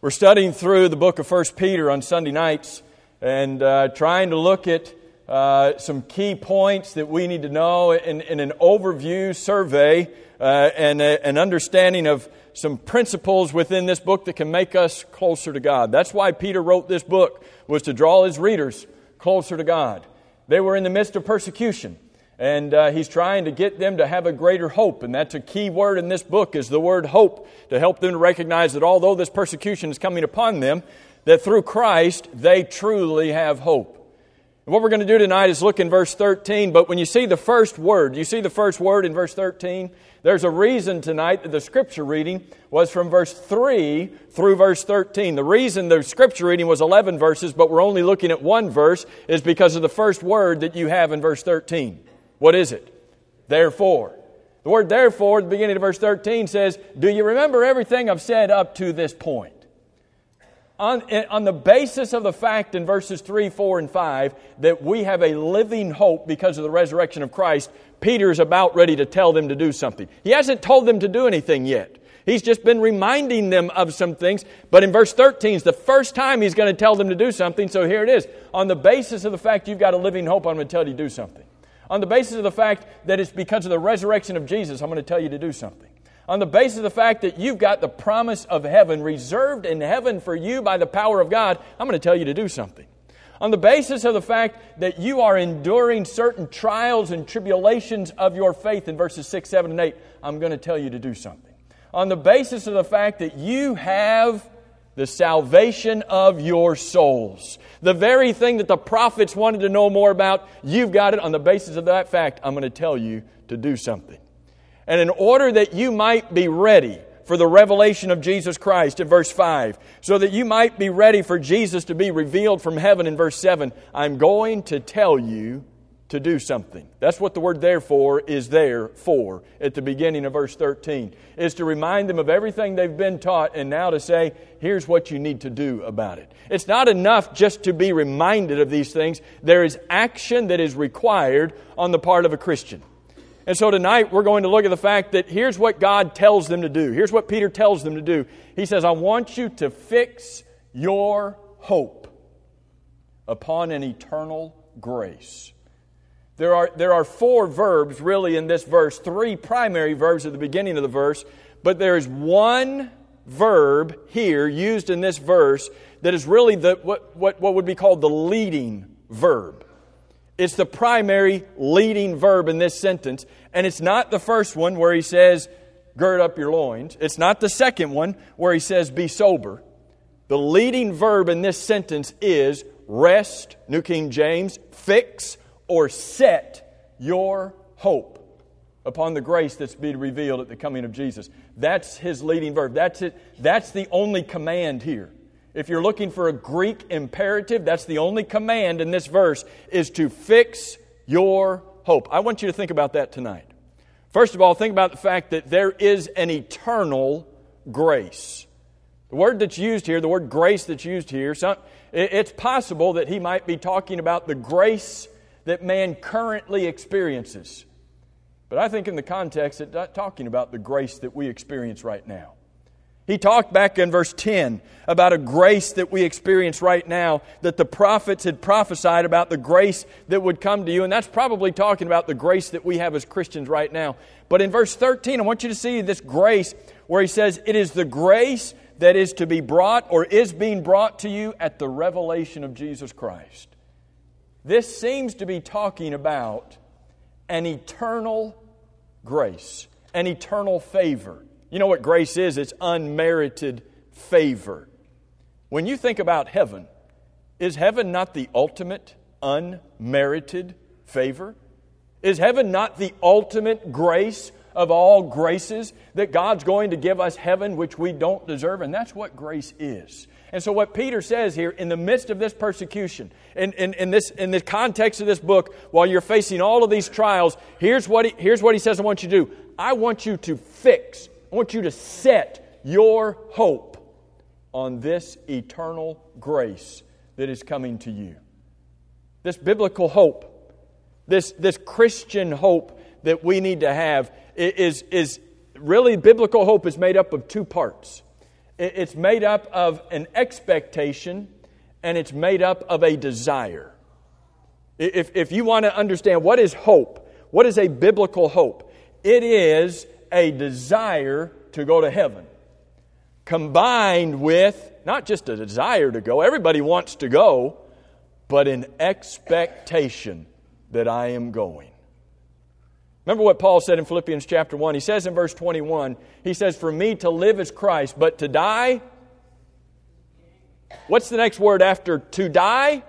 We're studying through the book of 1 Peter on Sunday nights and trying to look at some key points that we need to know in an overview survey and an understanding of some principles within this book that can make us closer to God. That's why Peter wrote this book, was to draw his readers closer to God. They were in the midst of persecution. And he's trying to get them to have a greater hope. And that's a key word in this book, is the word hope, to help them to recognize that although this persecution is coming upon them, that through Christ they truly have hope. And what we're going to do tonight is look in verse 13. But when you see the first word, in verse 13? There's a reason tonight that the Scripture reading was from verse 3 through verse 13. The reason the Scripture reading was 11 verses, but we're only looking at one verse, is because of the first word that you have in verse 13. What is it? Therefore. The word therefore, at the beginning of verse 13 says, do you remember everything I've said up to this point? On the basis of the fact in verses 3, 4, and 5 that we have a living hope because of the resurrection of Christ, Peter is about ready to tell them to do something. He hasn't told them to do anything yet. He's just been reminding them of some things. But in verse 13 is the first time he's going to tell them to do something. So here it is. On the basis of the fact you've got a living hope, I'm going to tell you to do something. On the basis of the fact that it's because of the resurrection of Jesus, I'm going to tell you to do something. On the basis of the fact that you've got the promise of heaven reserved in heaven for you by the power of God, I'm going to tell you to do something. On the basis of the fact that you are enduring certain trials and tribulations of your faith in verses 6, 7, and 8, I'm going to tell you to do something. On the basis of the fact that you have the salvation of your souls, the very thing that the prophets wanted to know more about, you've got it. On the basis of that fact, I'm going to tell you to do something. And in order that you might be ready for the revelation of Jesus Christ in verse 5, so that you might be ready for Jesus to be revealed from heaven in verse 7, I'm going to tell you to do something. That's what the word therefore is there for at the beginning of verse 13, is to remind them of everything they've been taught and now to say, here's what you need to do about it. It's not enough just to be reminded of these things. There is action that is required on the part of a Christian. And so tonight we're going to look at the fact that here's what God tells them to do. Here's what Peter tells them to do. He says, I want you to fix your hope upon an eternal grace. There are four verbs really in this verse, three primary verbs at the beginning of the verse, but there is one verb here used in this verse that is really what would be called the leading verb. It's the primary leading verb in this sentence, and it's not the first one where he says, gird up your loins. It's not the second one where he says, be sober. The leading verb in this sentence is rest, New King James, fix, or set your hope upon the grace that's being revealed at the coming of Jesus. That's his leading verb. That's it. That's the only command here. If you're looking for a Greek imperative, that's the only command in this verse, is to fix your hope. I want you to think about that tonight. First of all, think about the fact that there is an eternal grace. The word that's used here, the word grace that's used here, it's possible that he might be talking about the grace that man currently experiences. But I think in the context, it's not talking about the grace that we experience right now. He talked back in verse 10 about a grace that we experience right now, that the prophets had prophesied about the grace that would come to you. And that's probably talking about the grace that we have as Christians right now. But in verse 13, I want you to see this grace where he says, it is the grace that is to be brought or is being brought to you at the revelation of Jesus Christ. This seems to be talking about an eternal grace, an eternal favor. You know what grace is? It's unmerited favor. When you think about heaven, is heaven not the ultimate unmerited favor? Is heaven not the ultimate grace of all graces, that God's going to give us heaven which we don't deserve? And that's what grace is. And so what Peter says here, in the midst of this persecution, in the context of this book, while you're facing all of these trials, here's what he says I want you to do. I want you to fix, I want you to set your hope on this eternal grace that is coming to you. This biblical hope, this Christian hope that we need to have is really, biblical hope is made up of two parts. It's made up of an expectation, and it's made up of a desire. If you want to understand what is hope, what is a biblical hope, it is a desire to go to heaven, combined with not just a desire to go, everybody wants to go, but an expectation that I am going. Remember what Paul said in Philippians chapter 1. He says in verse 21, he says, for me to live is Christ, but to die, what's the next word after to die?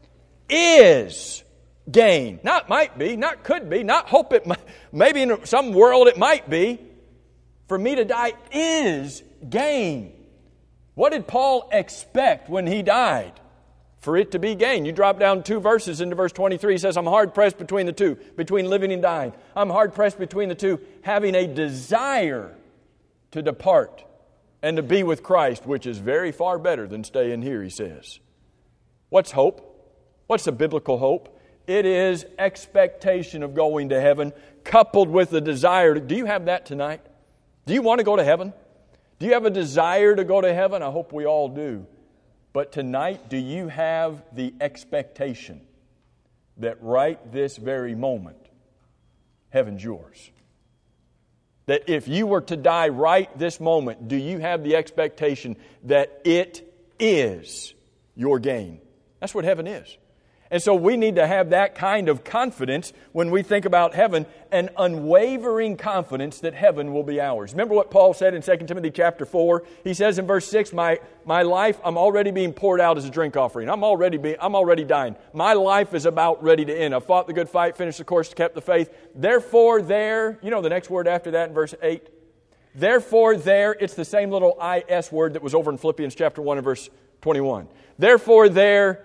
Is gain. Not might be, not could be, not hope it might, maybe in some world it might be. For me to die is gain. What did Paul expect when he died? For it to be gain. You drop down 2 verses into verse 23. He says, I'm hard pressed between the two, between living and dying. I'm hard pressed between the two, having a desire to depart and to be with Christ, which is very far better than staying here, he says. What's hope? What's a biblical hope? It is expectation of going to heaven, coupled with the desire. Do you have that tonight? Do you want to go to heaven? Do you have a desire to go to heaven? I hope we all do. But tonight, do you have the expectation that right this very moment, heaven's yours? That if you were to die right this moment, do you have the expectation that it is your gain? That's what heaven is. And so we need to have that kind of confidence when we think about heaven, an unwavering confidence that heaven will be ours. Remember what Paul said in 2 Timothy chapter 4? He says in verse 6, my life, I'm already being poured out as a drink offering. I'm already dying. My life is about ready to end. I've fought the good fight, finished the course, kept the faith. Therefore there, you know the next word after that in verse 8? Therefore there, it's the same little is word that was over in Philippians chapter 1 and verse 21. Therefore there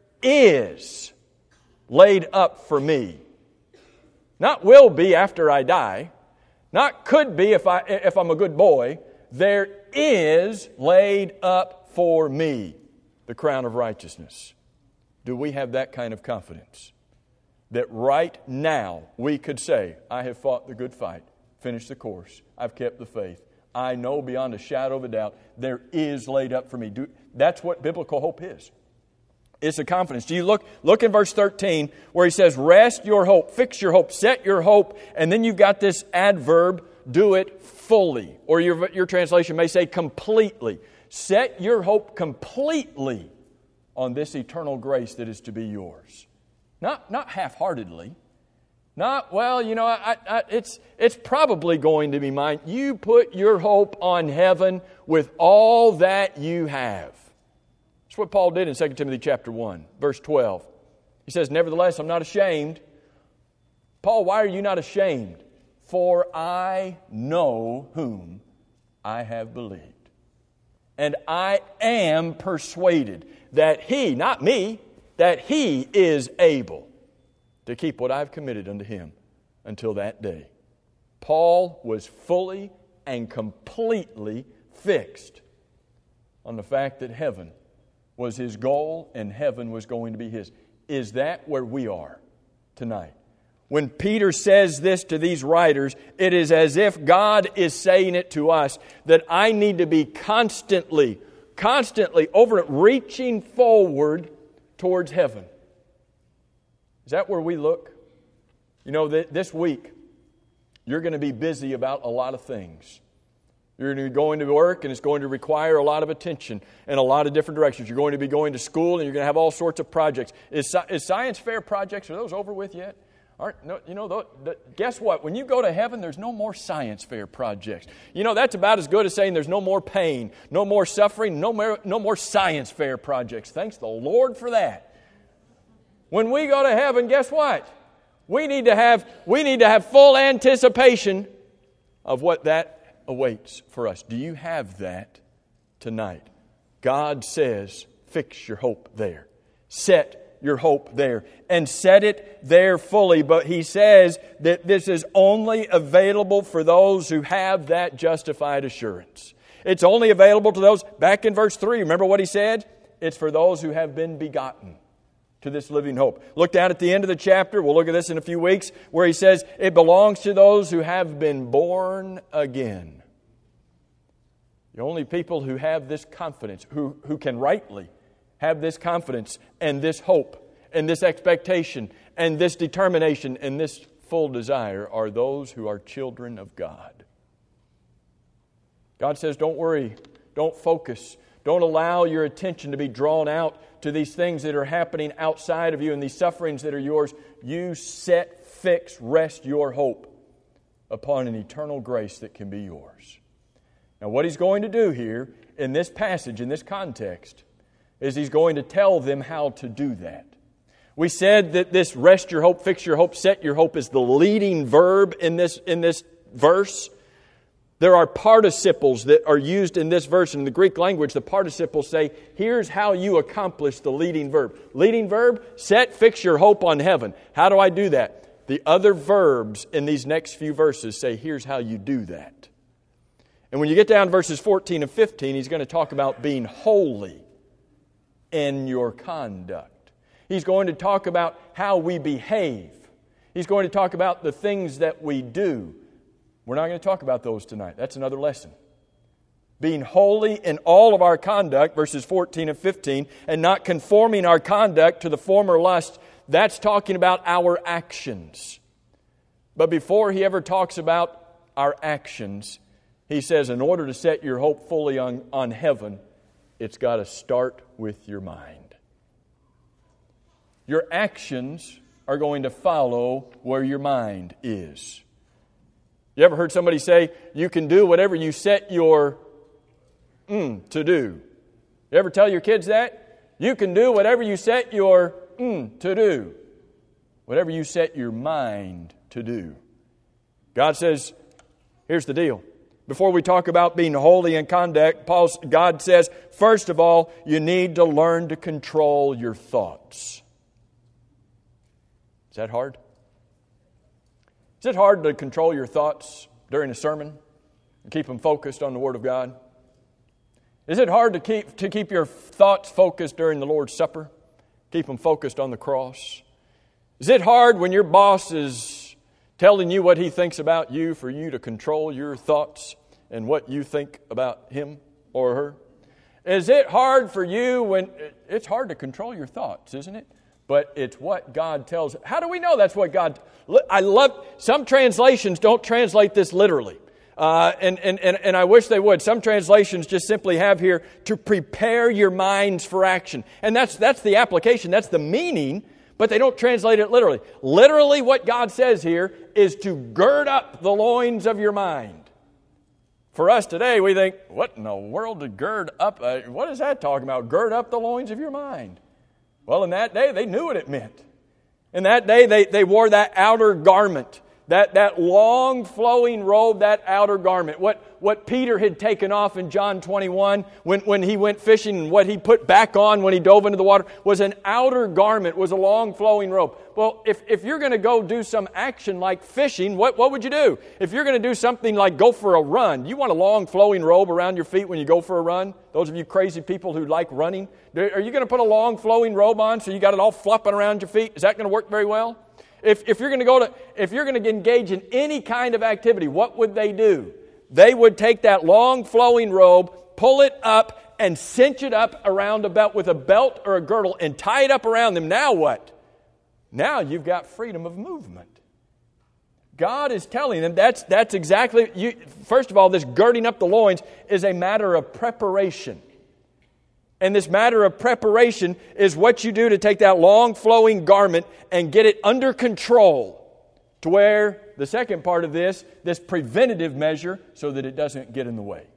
is laid up for me. Not will be after I die. Not could be if I'm a good boy. There is laid up for me the crown of righteousness. Do we have that kind of confidence? That right now we could say, I have fought the good fight, finished the course, I've kept the faith. I know beyond a shadow of a doubt there is laid up for me. That's what biblical hope is. It's a confidence. Do you look in verse 13 where he says, rest your hope, fix your hope, set your hope, and then you've got this adverb, do it fully. Or your translation may say completely. Set your hope completely on this eternal grace that is to be yours. Not half-heartedly. Not, well, you know, it's probably going to be mine. You put your hope on heaven with all that you have. That's what Paul did in 2 Timothy chapter 1, verse 12. He says, nevertheless, I'm not ashamed. Paul, why are you not ashamed? For I know whom I have believed. And I am persuaded that He, not me, that He is able to keep what I've committed unto Him until that day. Paul was fully and completely fixed on the fact that heaven was his goal and heaven was going to be his. Is that where we are tonight? When Peter says this to these writers, it is as if God is saying it to us, that I need to be constantly reaching forward towards heaven. Is that where we look? You know, this week, you're going to be busy about a lot of things. You're going to be going to work, and it's going to require a lot of attention in a lot of different directions. You're going to be going to school, and you're going to have all sorts of projects. Is science fair projects, are those over with yet? Guess what? When you go to heaven, there's no more science fair projects. You know, that's about as good as saying there's no more pain, no more suffering, no more science fair projects. Thanks the Lord for that. When we go to heaven, guess what? We need to have full anticipation of what that awaits for us. Do you have that tonight? God says, fix your hope there. Set your hope there. And set it there fully. But He says that this is only available for those who have that justified assurance. It's only available to those, back in verse 3, remember what He said? It's for those who have been begotten to this living hope. Look down at the end of the chapter. We'll look at this in a few weeks, where He says it belongs to those who have been born again. The only people who have this confidence, who can rightly have this confidence and this hope and this expectation and this determination and this full desire are those who are children of God. God says, don't worry, don't focus, don't allow your attention to be drawn out to these things that are happening outside of you and these sufferings that are yours. You set, fix, rest your hope upon an eternal grace that can be yours. Now, what He's going to do here in this passage, in this context, is He's going to tell them how to do that. We said that this rest your hope, fix your hope, set your hope is the leading verb in this verse. There are participles that are used in this verse. In the Greek language, the participles say, here's how you accomplish the leading verb. Leading verb, set, fix your hope on heaven. How do I do that? The other verbs in these next few verses say, here's how you do that. And when you get down to verses 14 and 15, He's going to talk about being holy in your conduct. He's going to talk about how we behave. He's going to talk about the things that we do. We're not going to talk about those tonight. That's another lesson. Being holy in all of our conduct, verses 14 and 15, and not conforming our conduct to the former lust, that's talking about our actions. But before He ever talks about our actions, He says, in order to set your hope fully on heaven, it's got to start with your mind. Your actions are going to follow where your mind is. You ever heard somebody say, you can do whatever you set your to do? You ever tell your kids that? You can do whatever you set your to do. Whatever you set your mind to do. God says, here's the deal. Before we talk about being holy in conduct, God says, first of all, you need to learn to control your thoughts. Is that hard? Is it hard to control your thoughts during a sermon and keep them focused on the Word of God? Is it hard to keep your thoughts focused during the Lord's Supper? Keep them focused on the cross? Is it hard when your boss is telling you what he thinks about you for you to control your thoughts and what you think about him or her? Is it hard for you when... It's hard to control your thoughts, isn't it? But it's what God tells. How do we know that's what God... I love... Some translations don't translate this literally. And I wish they would. Some translations just simply have here, to prepare your minds for action. And that's the application. That's the meaning. But they don't translate it literally. Literally what God says here is to gird up the loins of your mind. For us today, we think, what in the world to gird up? What is that talking about? Gird up the loins of your mind. Well, in that day, they knew what it meant. In that day, they wore that outer garment. That long flowing robe, that outer garment. What Peter had taken off in John 21 when he went fishing, and what he put back on when he dove into the water was an outer garment, was a long flowing robe. Well, if you're going to go do some action like fishing, what would you do? If you're going to do something like go for a run, you want a long flowing robe around your feet when you go for a run? Those of you crazy people who like running, are you going to put a long flowing robe on so you got it all flopping around your feet? Is that going to work very well? If you're going to engage in any kind of activity, what would they do? They would take that long flowing robe, pull it up, and cinch it up around a belt with a belt or a girdle and tie it up around them. Now what? Now you've got freedom of movement. God is telling them that's exactly... First of all, this girding up the loins is a matter of preparation. And this matter of preparation is what you do to take that long flowing garment and get it under control to where the second part of this preventative measure, so that it doesn't get in the way.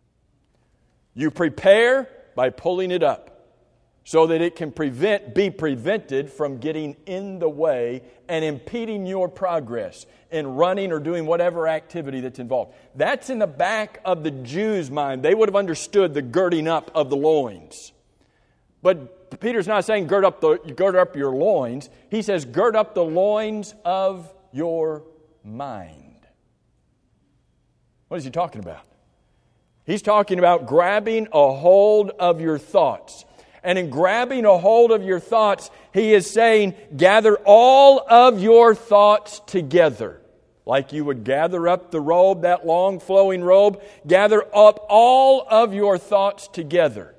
You prepare by pulling it up so that it can be prevented from getting in the way and impeding your progress in running or doing whatever activity that's involved. That's in the back of the Jews' mind. They would have understood the girding up of the loins. But Peter's not saying gird up your loins. He says gird up the loins of your mind. What is he talking about? He's talking about grabbing a hold of your thoughts. And in grabbing a hold of your thoughts, he is saying, gather all of your thoughts together. like you would gather up the robe, that long flowing robe, gather up all of your thoughts together.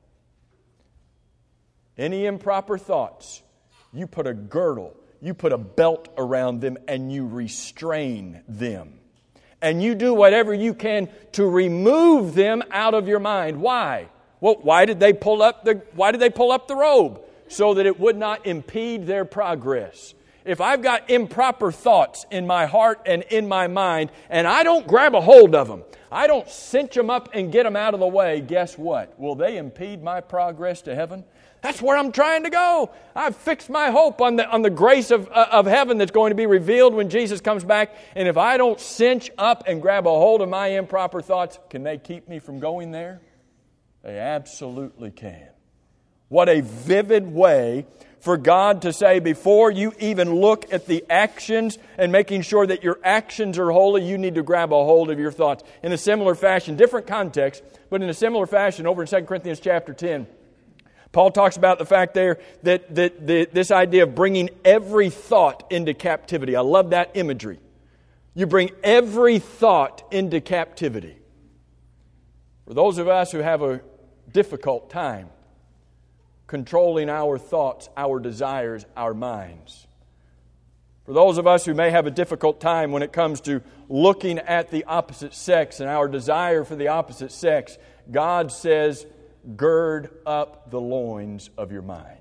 Any improper thoughts, you put a girdle, you put a belt around them, and you restrain them. And you do whatever you can to remove them out of your mind. Why? Well, why did they pull up the robe? So that it would not impede their progress. If I've got improper thoughts in my heart and in my mind, and I don't grab a hold of them, I don't cinch them up and get them out of the way, guess what? Will they impede my progress to heaven? That's where I'm trying to go. I've fixed my hope on the grace of heaven that's going to be revealed when Jesus comes back. And if I don't cinch up and grab a hold of my improper thoughts, can they keep me from going there? They absolutely can. What a vivid way for God to say, before you even look at the actions and making sure that your actions are holy, you need to grab a hold of your thoughts. In a similar fashion, different context, but in a similar fashion, over in 2 Corinthians chapter 10, Paul talks about the fact there that this idea of bringing every thought into captivity. I love that imagery. You bring every thought into captivity. For those of us who have a difficult time controlling our thoughts, our desires, our minds. For those of us who may have a difficult time when it comes to looking at the opposite sex and our desire for the opposite sex, God says, gird up the loins of your mind.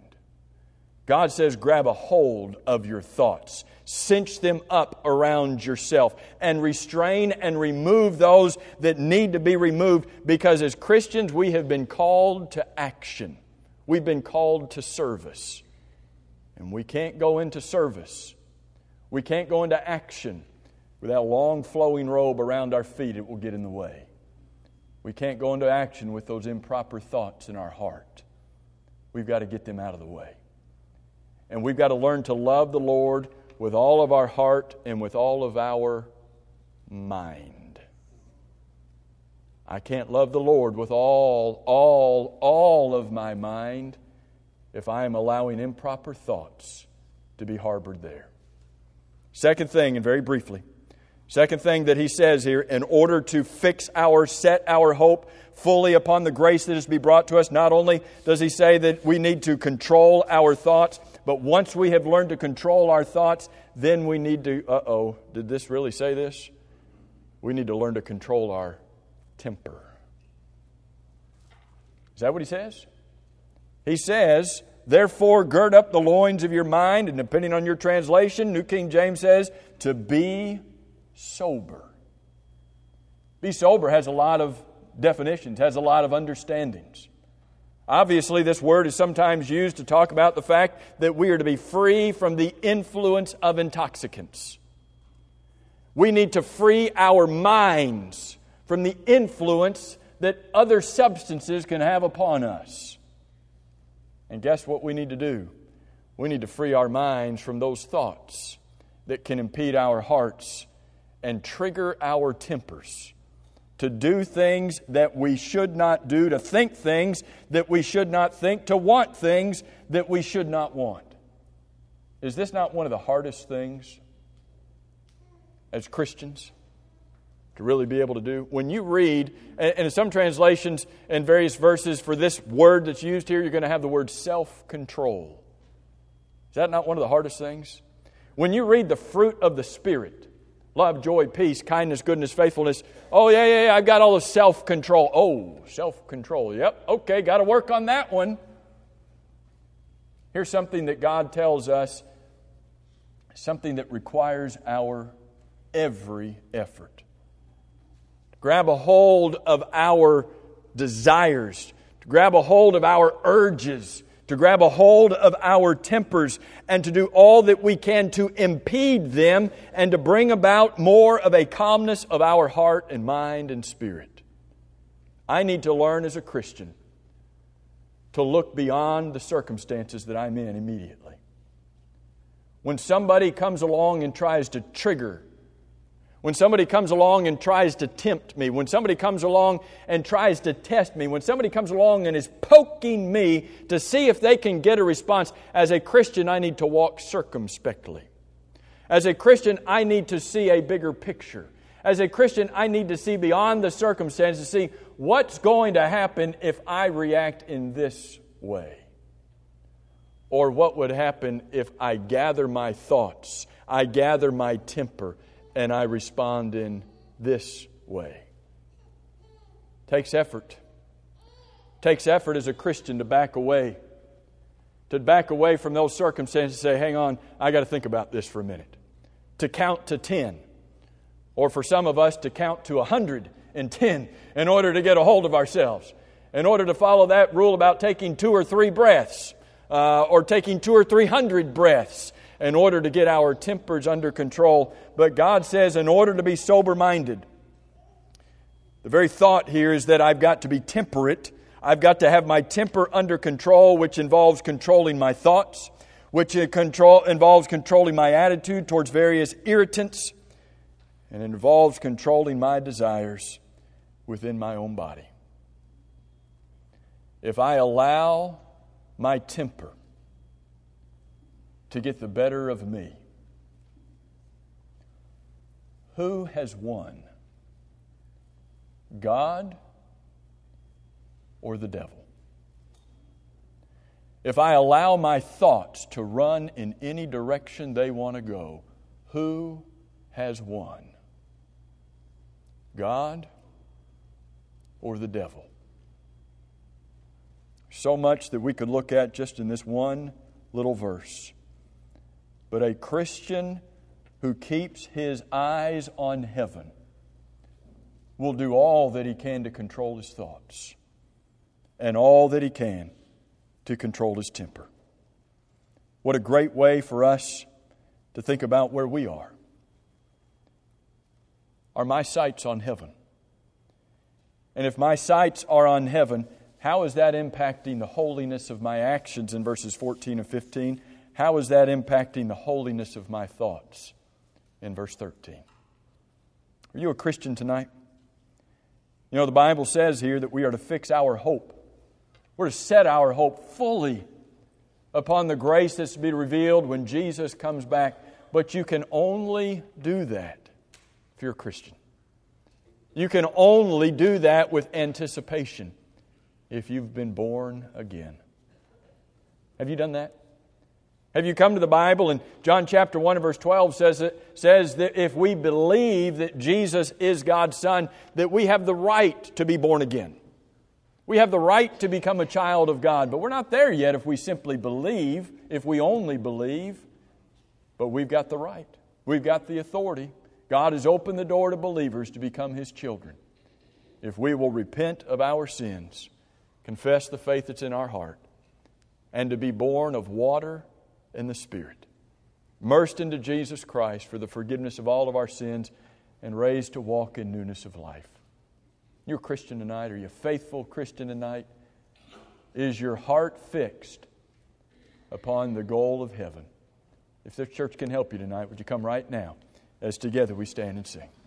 God says, grab a hold of your thoughts. Cinch them up around yourself and restrain and remove those that need to be removed, because as Christians we have been called to action. We've been called to service. And we can't go into service. We can't go into action with that long flowing robe around our feet. It will get in the way. We can't go into action with those improper thoughts in our heart. We've got to get them out of the way. And we've got to learn to love the Lord with all of our heart and with all of our mind. I can't love the Lord with all of my mind if I am allowing improper thoughts to be harbored there. Second thing, and very briefly, second thing that he says here, in order to set our hope fully upon the grace that is to be brought to us, not only does he say that we need to control our thoughts, but once we have learned to control our thoughts, then we need to, did this really say this? We need to learn to control our temper. Is that what he says? He says, therefore gird up the loins of your mind, and depending on your translation, New King James says, to be sober. Be sober has a lot of definitions, has a lot of understandings. Obviously, this word is sometimes used to talk about the fact that we are to be free from the influence of intoxicants. We need to free our minds from the influence that other substances can have upon us. And guess what we need to do? We need to free our minds from those thoughts that can impede our hearts and trigger our tempers to do things that we should not do, to think things that we should not think, to want things that we should not want. Is this not one of the hardest things as Christians to really be able to do? When you read, and in some translations and various verses for this word that's used here, you're going to have the word self-control. Is that not one of the hardest things? When you read the fruit of the Spirit, love, joy, peace, kindness, goodness, faithfulness. Oh, yeah, I've got all the self-control. Oh, self-control. Yep, okay, got to work on that one. Here's something that God tells us, something that requires our every effort. To grab a hold of our desires, to grab a hold of our urges, to grab a hold of our tempers, and to do all that we can to impede them and to bring about more of a calmness of our heart and mind and spirit. I need to learn as a Christian to look beyond the circumstances that I'm in immediately. When somebody comes along and tries to trigger, when somebody comes along and tries to tempt me, when somebody comes along and tries to test me, when somebody comes along and is poking me to see if they can get a response, as a Christian, I need to walk circumspectly. As a Christian, I need to see a bigger picture. As a Christian, I need to see beyond the circumstances, to see what's going to happen if I react in this way. Or what would happen if I gather my thoughts, I gather my temper, and I respond in this way. Takes effort. Takes effort as a Christian to back away. To back away from those circumstances and say, hang on, I got to think about this for a minute. To count to 10. Or for some of us, to count to 110 in order to get a hold of ourselves. In order to follow that rule about taking 2 or 3 breaths. Or taking 200 or 300 breaths in order to get our tempers under control. But God says in order to be sober-minded, the very thought here is that I've got to be temperate. I've got to have my temper under control, which involves controlling my thoughts, which involves controlling my attitude towards various irritants, and it involves controlling my desires within my own body. If I allow my temper to get the better of me, who has won? God or the devil? If I allow my thoughts to run in any direction they want to go, who has won? God or the devil? So much that we could look at just in this one little verse. But a Christian who keeps his eyes on heaven will do all that he can to control his thoughts and all that he can to control his temper. What a great way for us to think about where we are. Are my sights on heaven? And if my sights are on heaven, how is that impacting the holiness of my actions in verses 14 and 15? How is that impacting the holiness of my thoughts in verse 13? Are you a Christian tonight? You know, the Bible says here that we are to fix our hope. We're to set our hope fully upon the grace that's to be revealed when Jesus comes back. But you can only do that if you're a Christian. You can only do that with anticipation if you've been born again. Have you done that? Have you come to the Bible, and John chapter 1 and verse 12 says that if we believe that Jesus is God's Son, that we have the right to be born again. We have the right to become a child of God, but we're not there yet if we simply believe, if we only believe. But we've got the right. We've got the authority. God has opened the door to believers to become His children. If we will repent of our sins, confess the faith that's in our heart, and to be born of water and the Spirit, immersed into Jesus Christ for the forgiveness of all of our sins, and raised to walk in newness of life. You're a Christian tonight. Are you a faithful Christian tonight? Is your heart fixed upon the goal of heaven? If this church can help you tonight, would you come right now as together we stand and sing?